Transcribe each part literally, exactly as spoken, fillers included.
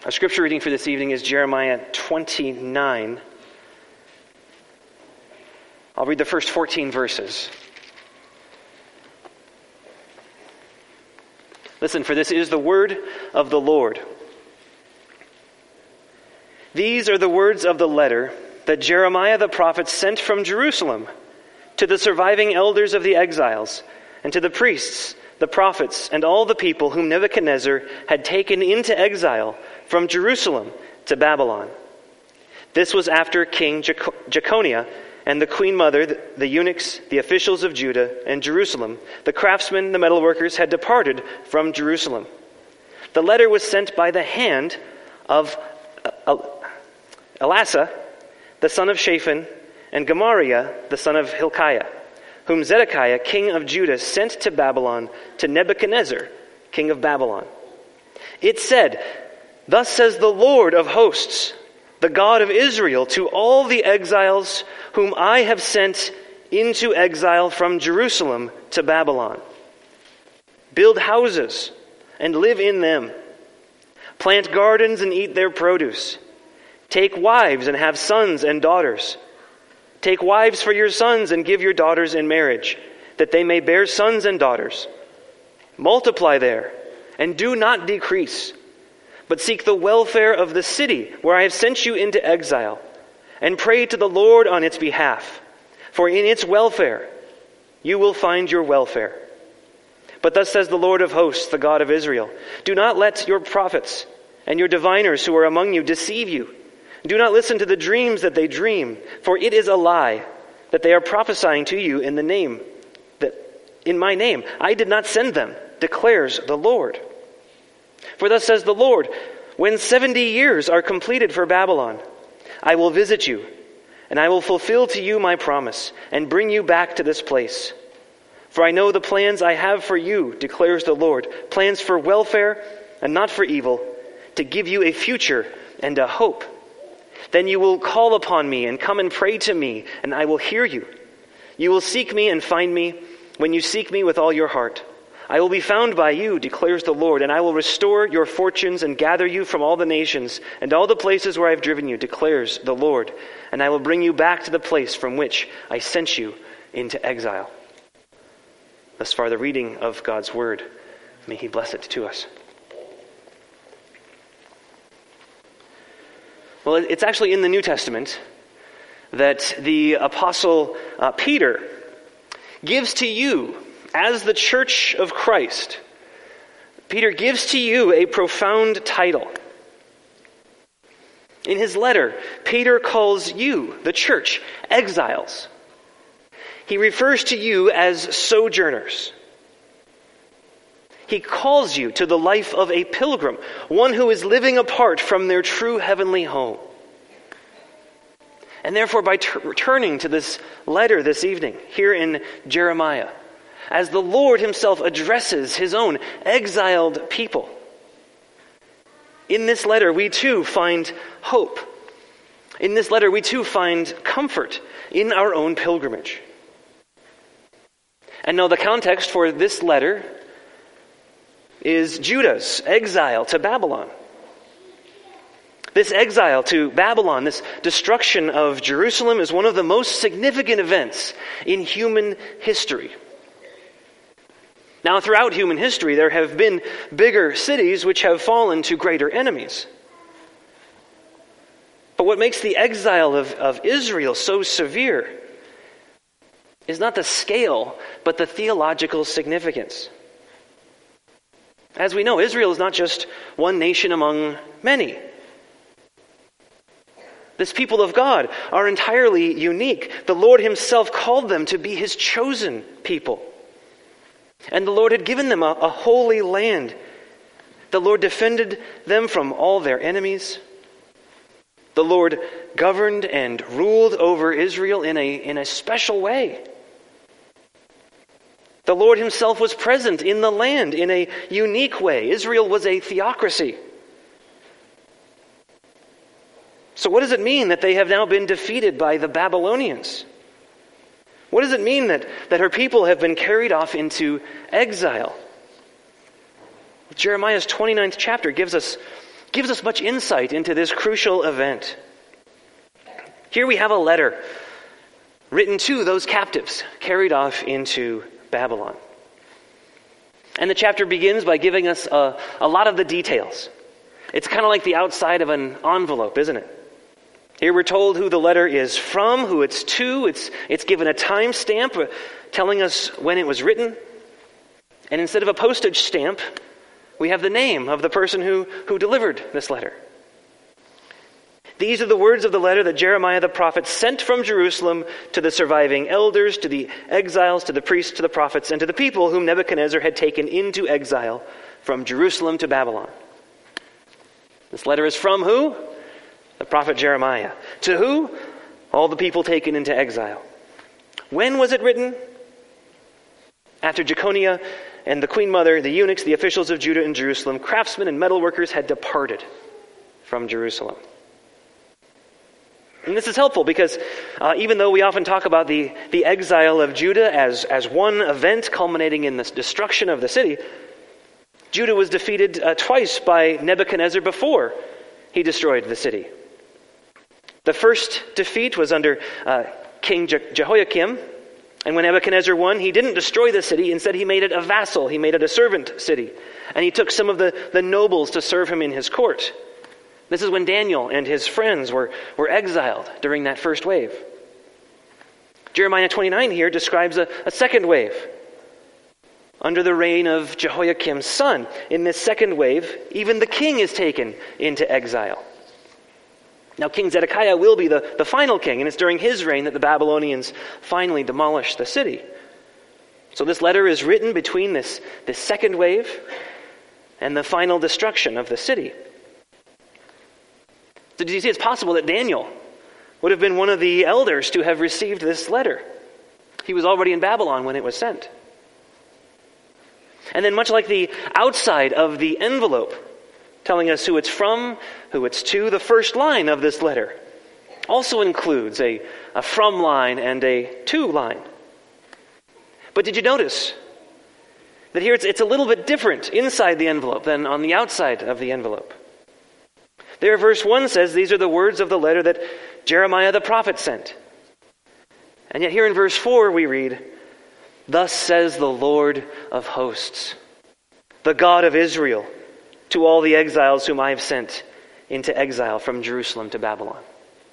Our scripture reading for this evening is Jeremiah twenty-nine. I'll read the first fourteen verses. Listen, for this is the word of the Lord. These are the words of the letter that Jeremiah the prophet sent from Jerusalem to the surviving elders of the exiles, and to the priests, the prophets, and all the people whom Nebuchadnezzar had taken into exile from Jerusalem to Babylon. This was after King Jeconiah and the queen mother, the, the eunuchs, the officials of Judah and Jerusalem, the craftsmen, the metalworkers, had departed from Jerusalem. The letter was sent by the hand of Elasah, the son of Shaphan, and Gemariah, the son of Hilkiah, whom Zedekiah, king of Judah, sent to Babylon to Nebuchadnezzar, king of Babylon. It said, "Thus says the Lord of hosts, the God of Israel, to all the exiles whom I have sent into exile from Jerusalem to Babylon. Build houses and live in them. Plant gardens and eat their produce. Take wives and have sons and daughters. Take wives for your sons and give your daughters in marriage, that they may bear sons and daughters. Multiply there and do not decrease, but seek the welfare of the city where I have sent you into exile, and pray to the Lord on its behalf, for in its welfare you will find your welfare. But thus says the Lord of hosts, the God of Israel, do not let your prophets and your diviners who are among you deceive you. Do not listen to the dreams that they dream, for it is a lie that they are prophesying to you in the name that in my name. I did not send them, declares the Lord. For thus says the Lord, when seventy years are completed for Babylon, I will visit you, and I will fulfill to you my promise, and bring you back to this place. For I know the plans I have for you, declares the Lord, plans for welfare and not for evil, to give you a future and a hope. Then you will call upon me and come and pray to me, and I will hear you. You will seek me and find me when you seek me with all your heart. I will be found by you, declares the Lord, and I will restore your fortunes and gather you from all the nations and all the places where I have driven you, declares the Lord. And I will bring you back to the place from which I sent you into exile." Thus far the reading of God's word. May he bless it to us. Well, it's actually in the New Testament that the Apostle uh, Peter gives to you, as the church of Christ, Peter gives to you a profound title. In his letter, Peter calls you, the church, exiles. He refers to you as sojourners. He calls you to the life of a pilgrim, one who is living apart from their true heavenly home. And therefore, by t- returning to this letter this evening, here in Jeremiah, as the Lord himself addresses his own exiled people, in this letter we too find hope. In this letter we too find comfort in our own pilgrimage. And now the context for this letter is Judah's exile to Babylon. This exile to Babylon, this destruction of Jerusalem, is one of the most significant events in human history. Now, throughout human history, there have been bigger cities which have fallen to greater enemies. But what makes the exile of, of Israel so severe is not the scale, but the theological significance. As we know, Israel is not just one nation among many. This people of God are entirely unique. The Lord himself called them to be his chosen people. And the Lord had given them a, a holy land. The Lord defended them from all their enemies. The Lord governed and ruled over Israel in a, in a special way. The Lord himself was present in the land in a unique way. Israel was a theocracy. So what does it mean that they have now been defeated by the Babylonians? What does it mean that, that her people have been carried off into exile? Jeremiah's twenty-ninth chapter gives us gives us much insight into this crucial event. Here we have a letter written to those captives carried off into Babylon. And the chapter begins by giving us a, a lot of the details. It's kind of like the outside of an envelope, isn't it? Here we're told who the letter is from, who it's to. It's, it's given a time stamp telling us when it was written. And instead of a postage stamp, we have the name of the person who, who delivered this letter. These are the words of the letter that Jeremiah the prophet sent from Jerusalem to the surviving elders, to the exiles, to the priests, to the prophets, and to the people whom Nebuchadnezzar had taken into exile from Jerusalem to Babylon. This letter is from who? The prophet Jeremiah. To who? All the people taken into exile. When was it written? After Jeconiah and the queen mother, the eunuchs, the officials of Judah and Jerusalem, craftsmen and metalworkers had departed from Jerusalem. And this is helpful because uh, even though we often talk about the, the exile of Judah as, as one event culminating in the destruction of the city, Judah was defeated uh, twice by Nebuchadnezzar before he destroyed the city. The first defeat was under uh, King Je- Jehoiakim, and when Nebuchadnezzar won, he didn't destroy the city. Instead, he made it a vassal. He made it a servant city. And he took some of the, the nobles to serve him in his court. This is when Daniel and his friends were, were exiled during that first wave. Jeremiah twenty-nine here describes a, a second wave under the reign of Jehoiakim's son. In this second wave, even the king is taken into exile. Now, King Zedekiah will be the, the final king, and it's during his reign that the Babylonians finally demolish the city. So this letter is written between this, this second wave and the final destruction of the city. So did you see it's possible that Daniel would have been one of the elders to have received this letter? He was already in Babylon when it was sent. And then much like the outside of the envelope, telling us who it's from, who it's to, the first line of this letter also includes a, a from line and a to line. But did you notice that here it's, it's a little bit different inside the envelope than on the outside of the envelope? There, verse one says, these are the words of the letter that Jeremiah the prophet sent. And yet here in verse four we read, thus says the Lord of hosts, the God of Israel, to all the exiles whom I have sent into exile from Jerusalem to Babylon.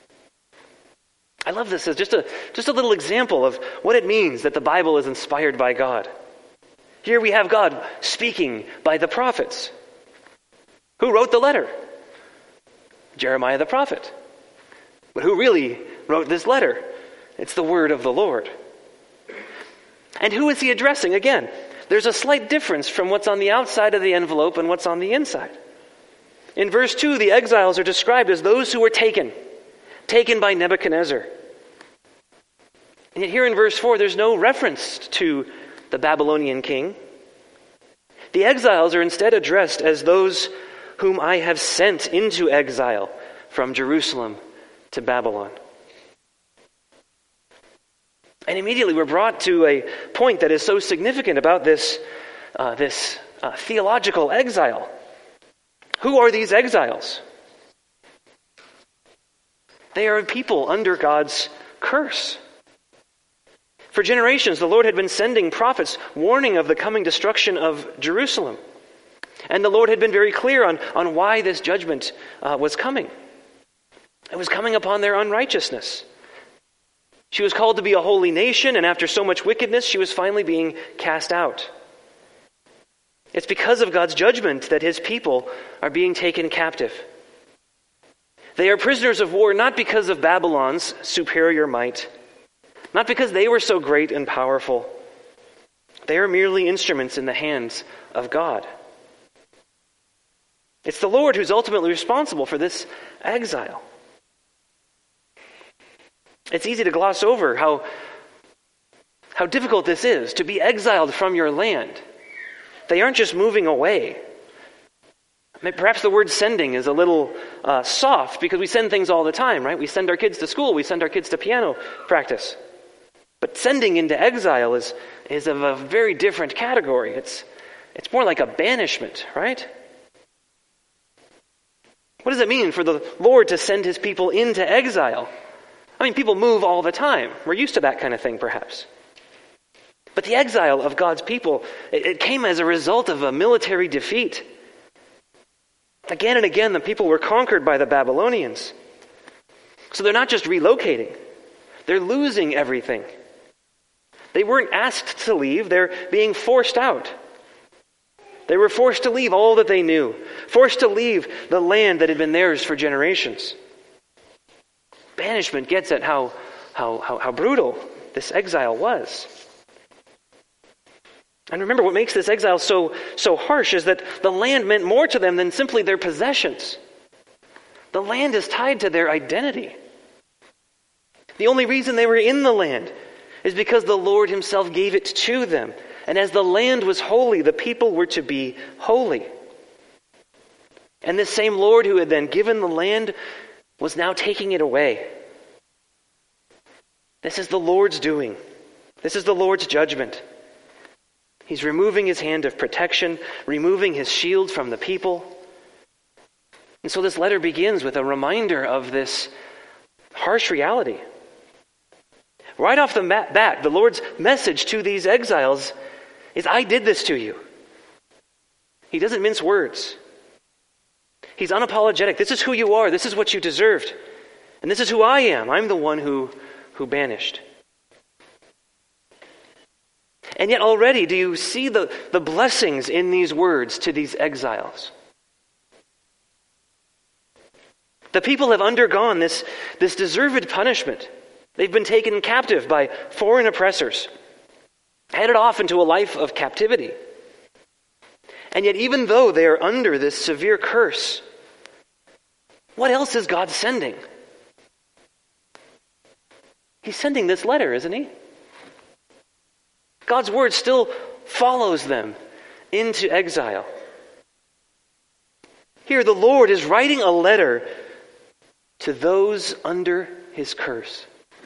I love this as just a, just a little example of what it means that the Bible is inspired by God. Here we have God speaking by the prophets. Who wrote the letter? Jeremiah the prophet. But who really wrote this letter? It's the word of the Lord. And who is he addressing? Again, there's a slight difference from what's on the outside of the envelope and what's on the inside. In verse two, the exiles are described as those who were taken, taken by Nebuchadnezzar. And yet here in verse four, there's no reference to the Babylonian king. The exiles are instead addressed as those whom I have sent into exile from Jerusalem to Babylon. And immediately we're brought to a point that is so significant about this, uh, this uh, theological exile. Who are these exiles? They are people under God's curse. For generations, the Lord had been sending prophets warning of the coming destruction of Jerusalem. And the Lord had been very clear on, on why this judgment uh, was coming. It was coming upon their unrighteousness. She was called to be a holy nation, and after so much wickedness, she was finally being cast out. It's because of God's judgment that his people are being taken captive. They are prisoners of war not because of Babylon's superior might, not because they were so great and powerful. They are merely instruments in the hands of God. It's the Lord who's ultimately responsible for this exile. It's easy to gloss over how, how difficult this is, to be exiled from your land. They aren't just moving away. I mean, perhaps the word sending is a little uh, soft because we send things all the time, right? We send our kids to school, we send our kids to piano practice. But sending into exile is, is of a very different category. It's, it's more like a banishment, right? What does it mean for the Lord to send his people into exile? I mean, people move all the time. We're used to that kind of thing, perhaps. But the exile of God's people, it, it came as a result of a military defeat. Again and again, the people were conquered by the Babylonians. So they're not just relocating. They're losing everything. They weren't asked to leave. They're being forced out. They were forced to leave all that they knew, forced to leave the land that had been theirs for generations. Banishment gets at how, how, how, how brutal this exile was. And remember, what makes this exile so, so harsh is that the land meant more to them than simply their possessions. The land is tied to their identity. The only reason they were in the land is because the Lord himself gave it to them. And as the land was holy, the people were to be holy. And this same Lord who had then given the land was now taking it away. This is the Lord's doing. This is the Lord's judgment. He's removing his hand of protection, removing his shield from the people. And so this letter begins with a reminder of this harsh reality. Right off the bat, the Lord's message to these exiles is, I did this to you. He doesn't mince words. He's unapologetic. This is who you are. This is what you deserved. And this is who I am. I'm the one who, who banished. And yet already, do you see the, the blessings in these words to these exiles? The people have undergone this, this deserved punishment. They've been taken captive by foreign oppressors, headed off into a life of captivity. And yet, even though they are under this severe curse, what else is God sending? He's sending this letter, isn't he? God's word still follows them into exile. Here, the Lord is writing a letter to those under his curse.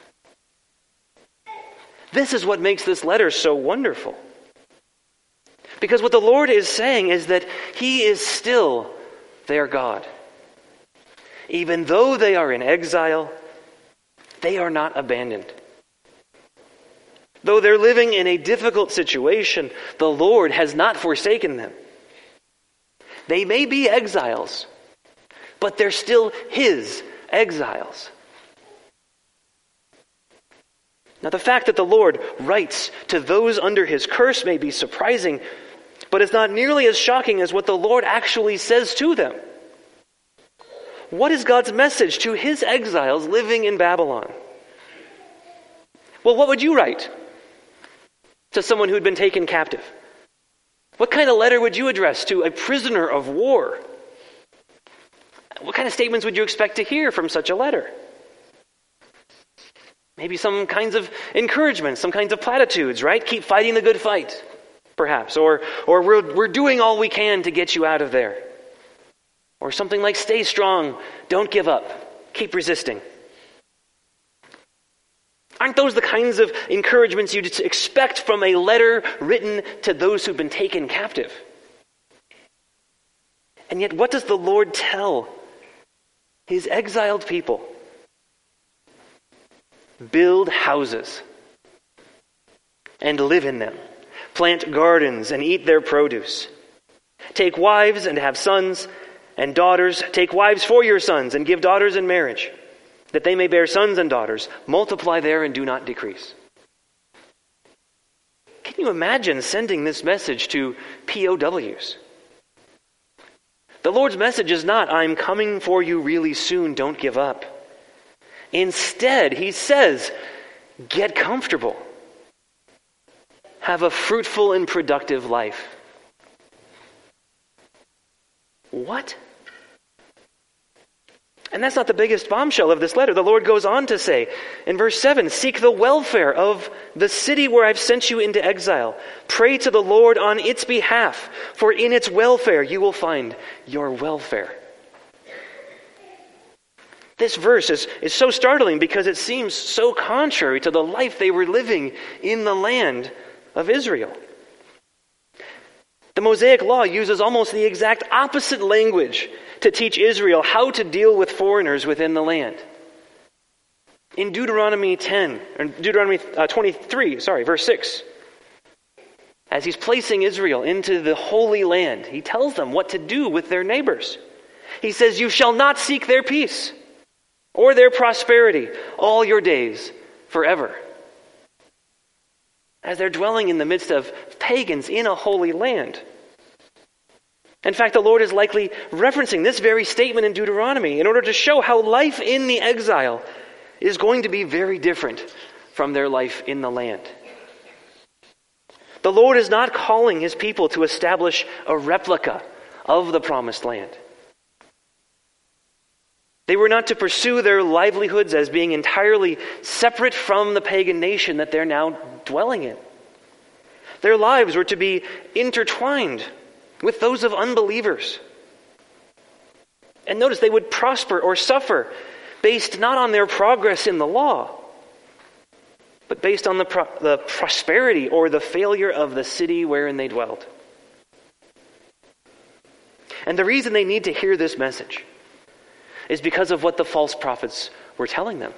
This is what makes this letter so wonderful. Because what the Lord is saying is that he is still their God. Even though they are in exile, they are not abandoned. Though they're living in a difficult situation, the Lord has not forsaken them. They may be exiles, but they're still his exiles. Now, the fact that the Lord writes to those under his curse may be surprising, but it's not nearly as shocking as what the Lord actually says to them. What is God's message to his exiles living in Babylon? Well, what would you write to someone who'd been taken captive? What kind of letter would you address to a prisoner of war? What kind of statements would you expect to hear from such a letter? Maybe some kinds of encouragement, some kinds of platitudes, right? Keep fighting the good fight, perhaps. Or, or we're, we're doing all we can to get you out of there. Or something like, stay strong, don't give up, keep resisting. Aren't those the kinds of encouragements you'd expect from a letter written to those who've been taken captive? And yet, what does the Lord tell his exiled people? Build houses and live in them. Plant gardens and eat their produce. Take wives and have sons and daughters. Take wives for your sons and give daughters in marriage, that they may bear sons and daughters. Multiply there and do not decrease. Can you imagine sending this message to P O Ws? The Lord's message is not, I'm coming for you really soon, don't give up. Instead, he says, get comfortable. Have a fruitful and productive life. What? And that's not the biggest bombshell of this letter. The Lord goes on to say in verse seven, seek the welfare of the city where I've sent you into exile. Pray to the Lord on its behalf, for in its welfare you will find your welfare. This verse is, is so startling because it seems so contrary to the life they were living in the land of Israel. The Mosaic Law uses almost the exact opposite language to teach Israel how to deal with foreigners within the land. In Deuteronomy ten, or Deuteronomy uh, twenty-three, sorry, verse six, as he's placing Israel into the Holy Land, he tells them what to do with their neighbors. He says, "You shall not seek their peace or their prosperity all your days forever." As they're dwelling in the midst of pagans in a holy land. In fact, the Lord is likely referencing this very statement in Deuteronomy in order to show how life in the exile is going to be very different from their life in the land. The Lord is not calling his people to establish a replica of the promised land. They were not to pursue their livelihoods as being entirely separate from the pagan nation that they're now dwelling in. Their lives were to be intertwined with those of unbelievers. And notice, they would prosper or suffer based not on their progress in the law, but based on the, pro- the prosperity or the failure of the city wherein they dwelled. And the reason they need to hear this message is because of what the false prophets were telling them.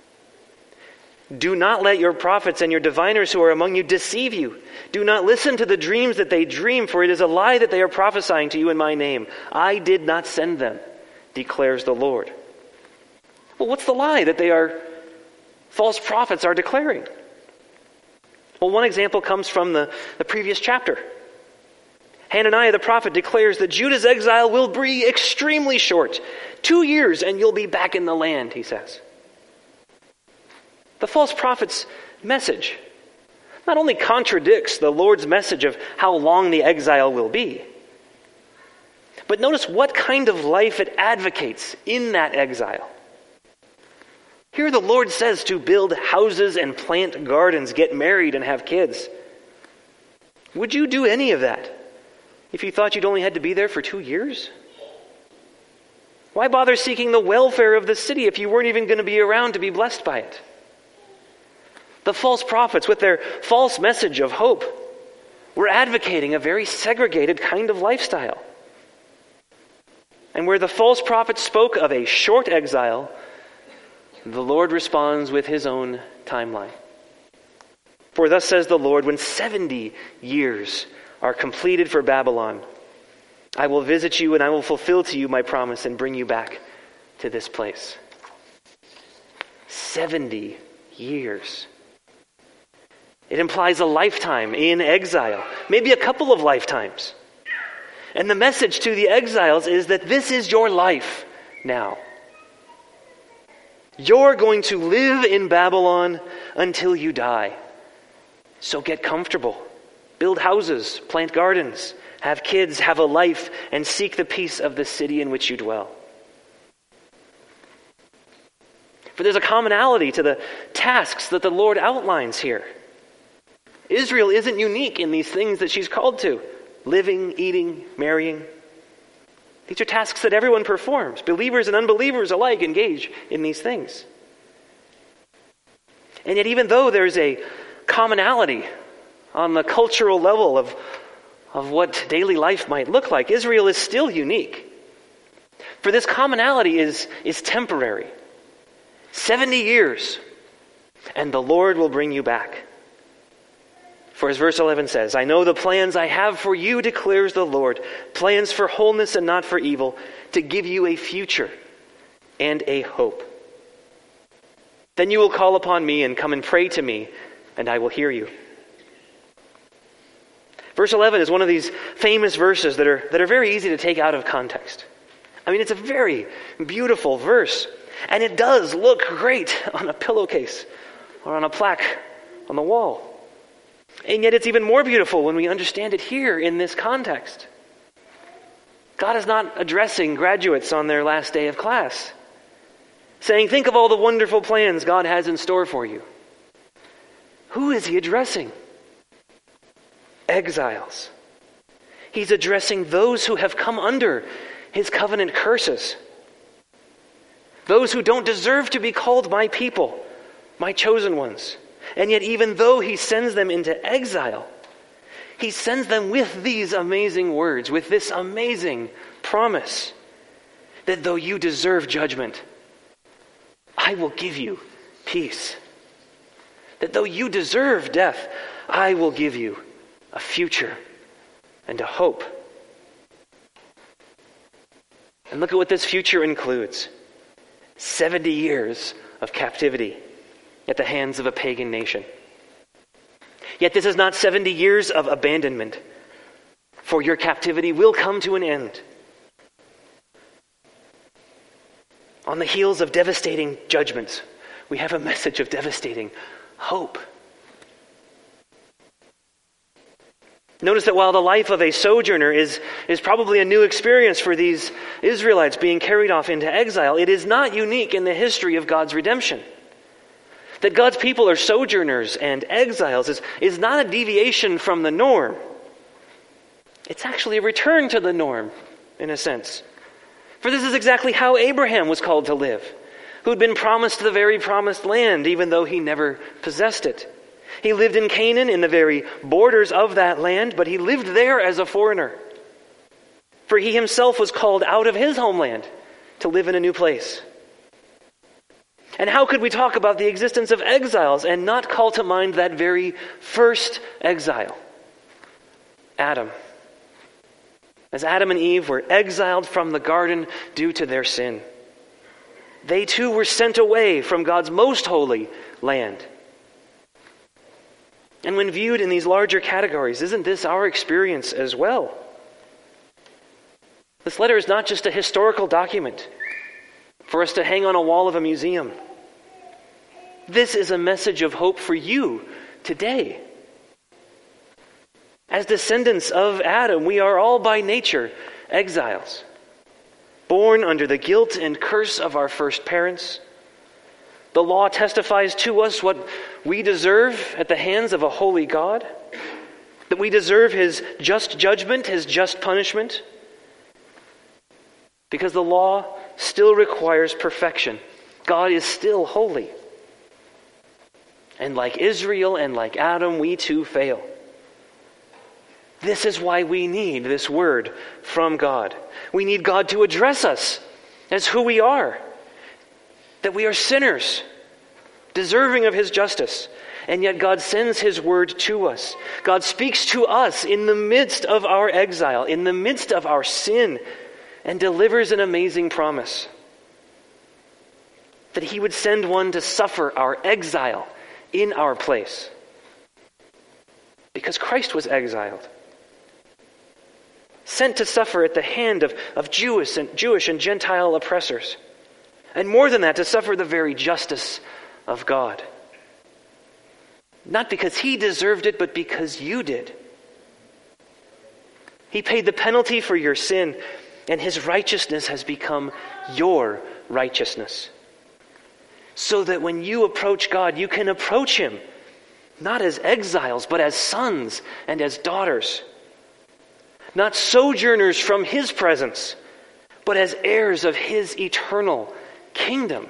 Do not let your prophets and your diviners who are among you deceive you. Do not listen to the dreams that they dream, for it is a lie that they are prophesying to you in my name. I did not send them, declares the Lord. Well, what's the lie that they are, false prophets are declaring? Well, one example comes from the, the previous chapter. Hananiah the prophet declares that Judah's exile will be extremely short. Two years and you'll be back in the land, he says. The false prophet's message not only contradicts the Lord's message of how long the exile will be, but notice what kind of life it advocates in that exile. Here the Lord says to build houses and plant gardens, get married and have kids. Would you do any of that if you thought you'd only had to be there for two years? Why bother seeking the welfare of the city if you weren't even going to be around to be blessed by it? The false prophets, with their false message of hope, were advocating a very segregated kind of lifestyle. And where the false prophet spoke of a short exile, the Lord responds with his own timeline. For thus says the Lord, when seventy years are completed for Babylon, I will visit you and I will fulfill to you my promise and bring you back to this place. Seventy years. It implies a lifetime in exile, maybe a couple of lifetimes. And the message to the exiles is that this is your life now. You're going to live in Babylon until you die. So get comfortable. Build houses, plant gardens, have kids, have a life, and seek the peace of the city in which you dwell. For there's a commonality to the tasks that the Lord outlines here. Israel isn't unique in these things that she's called to. Living, eating, marrying. These are tasks that everyone performs. Believers and unbelievers alike engage in these things. And yet even though there's a commonality on the cultural level of, of what daily life might look like, Israel is still unique. For this commonality is, is temporary. seventy years, and the Lord will bring you back. For as verse eleven says, I know the plans I have for you, declares the Lord, plans for wholeness and not for evil, to give you a future and a hope. Then you will call upon me and come and pray to me, and I will hear you. Verse eleven is one of these famous verses that are, that are very easy to take out of context. I mean, it's a very beautiful verse, and it does look great on a pillowcase or on a plaque on the wall. And yet it's even more beautiful when we understand it here in this context. God is not addressing graduates on their last day of class, saying, think of all the wonderful plans God has in store for you. Who is he addressing? Exiles. He's addressing those who have come under his covenant curses. Those who don't deserve to be called my people, my chosen ones. And yet even though he sends them into exile, he sends them with these amazing words, with this amazing promise that though you deserve judgment, I will give you peace. That though you deserve death, I will give you a future and a hope. And look at what this future includes. seventy years of captivity at the hands of a pagan nation. Yet this is not seventy years of abandonment, for your captivity will come to an end. On the heels of devastating judgments, we have a message of devastating hope. Notice that while the life of a sojourner is, is probably a new experience for these Israelites being carried off into exile, it is not unique in the history of God's redemption. That God's people are sojourners and exiles is, is not a deviation from the norm. It's actually a return to the norm, in a sense. For this is exactly how Abraham was called to live, who'd been promised the very promised land, even though he never possessed it. He lived in Canaan, in the very borders of that land, but he lived there as a foreigner. For he himself was called out of his homeland to live in a new place. And how could we talk about the existence of exiles and not call to mind that very first exile? Adam. As Adam and Eve were exiled from the garden due to their sin, they too were sent away from God's most holy land. And when viewed in these larger categories, isn't this our experience as well? This letter is not just a historical document for us to hang on a wall of a museum. This is a message of hope for you today. As descendants of Adam, we are all by nature exiles, born under the guilt and curse of our first parents. The law testifies to us what we deserve at the hands of a holy God, that we deserve his just judgment, his just punishment, because the law still requires perfection. God is still holy. And like Israel and like Adam, we too fail. This is why we need this word from God. We need God to address us as who we are. That we are sinners, deserving of his justice. And yet God sends his word to us. God speaks to us in the midst of our exile, in the midst of our sin, and delivers an amazing promise. That he would send one to suffer our exile in our place. Because Christ was exiled. Sent to suffer at the hand of, of Jewish and, Jewish and Gentile oppressors. And more than that, to suffer the very justice of God. Not because he deserved it, but because you did. He paid the penalty for your sin, and his righteousness has become your righteousness. So that when you approach God, you can approach him, not as exiles, but as sons and as daughters. Not sojourners from his presence, but as heirs of his eternal kingdom.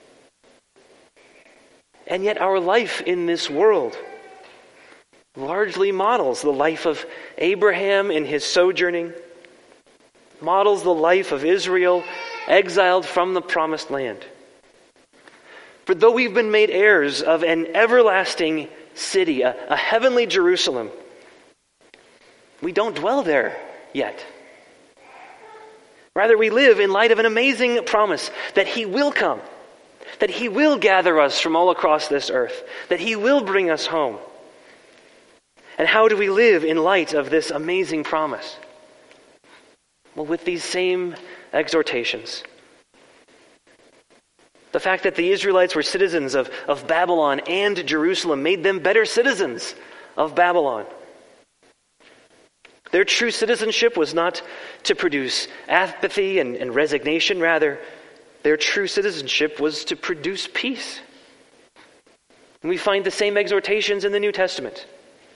And yet our life in this world largely models the life of Abraham in his sojourning, models the life of Israel exiled from the promised land. For though we've been made heirs of an everlasting city, a, a heavenly Jerusalem, we don't dwell there yet. Rather, we live in light of an amazing promise that he will come, that he will gather us from all across this earth, that he will bring us home. And how do we live in light of this amazing promise? Well, with these same exhortations. The fact that the Israelites were citizens of, of Babylon and Jerusalem made them better citizens of Babylon. Their true citizenship was not to produce apathy and, and resignation. Rather, their true citizenship was to produce peace. And we find the same exhortations in the New Testament.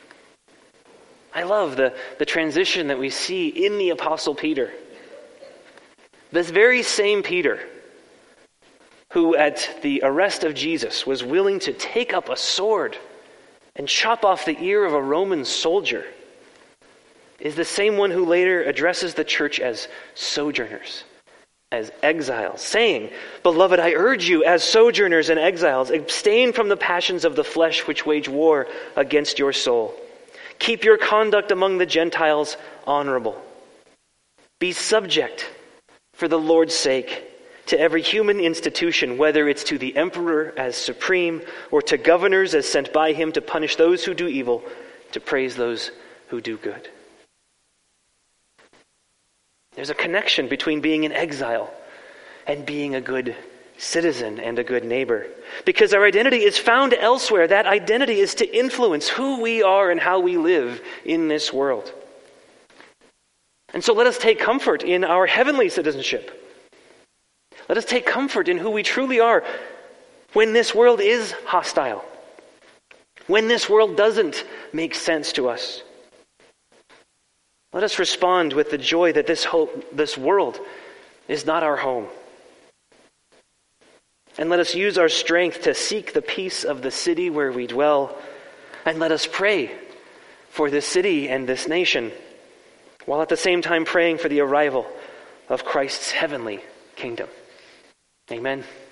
I love the, the transition that we see in the Apostle Peter. This very same Peter, who at the arrest of Jesus was willing to take up a sword and chop off the ear of a Roman soldier, is the same one who later addresses the church as sojourners, as exiles, saying, "Beloved, I urge you as sojourners and exiles, abstain from the passions of the flesh which wage war against your soul. Keep your conduct among the Gentiles honorable. Be subject for the Lord's sake to every human institution, whether it's to the emperor as supreme or to governors as sent by him to punish those who do evil, to praise those who do good." There's a connection between being an exile and being a good citizen and a good neighbor. Because our identity is found elsewhere. That identity is to influence who we are and how we live in this world. And so let us take comfort in our heavenly citizenship. Let us take comfort in who we truly are when this world is hostile, when this world doesn't make sense to us. Let us respond with the joy that this hope, this world is not our home. And let us use our strength to seek the peace of the city where we dwell. And let us pray for this city and this nation, while at the same time praying for the arrival of Christ's heavenly kingdom. Amen.